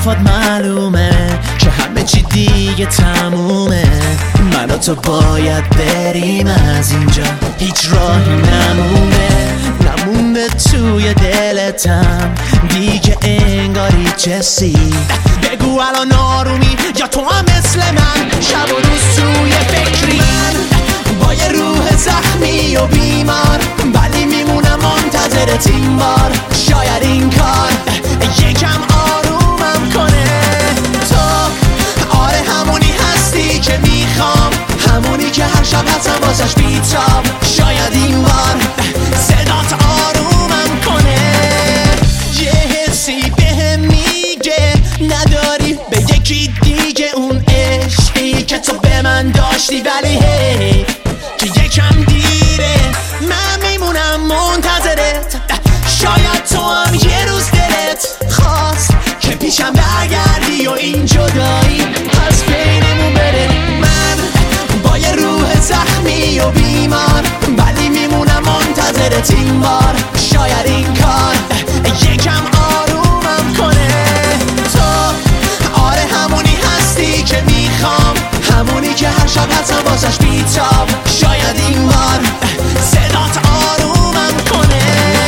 حرفات معلومه که همه چی دیگه تمومه. من و تو باید بریم از اینجا، هیچ راهی نمونده توی دلتم دیگه انگاری چسی. بگو الان آرومی یا تو هم مثل من شب و روز توی فکری؟ من با یه روح زخمی و بیمار ولی میمونم منتظرت این بار. شاید این کار یکم آرومم کنه. تو آره همونی هستی که میخوام، همونی که هر شب هستم واسش بیتاب. شاید این بار صدات آرومم کنه. یه حسی بهم میگه نداری به یکی دیگه اون عشقی که تو به من داشتی، ولی هی که یکم دیره من میمونم منتظرت. شاید تو هم یه روز دلت خواست که پیشم برگردی و این جدایی از بینمون بره. من با یه روح زخمی و بیمار ولی میمونم منتظرت این بار. شاید این کار یکم آرومم کنه. تو آره همونی هستی که میخوام، همونی که هر شب هستم واسش بیتاب. شاید این بار صدات آرومم کنه.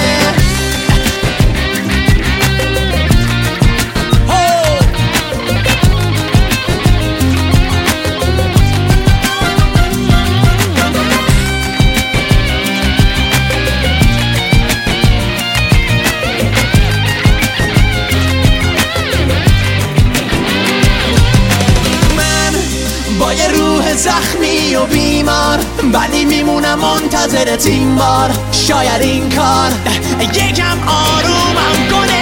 با یه روح زخمی و بیمار ولی میمونم منتظرت این بار. شاید این کار یکم آرومم کنه.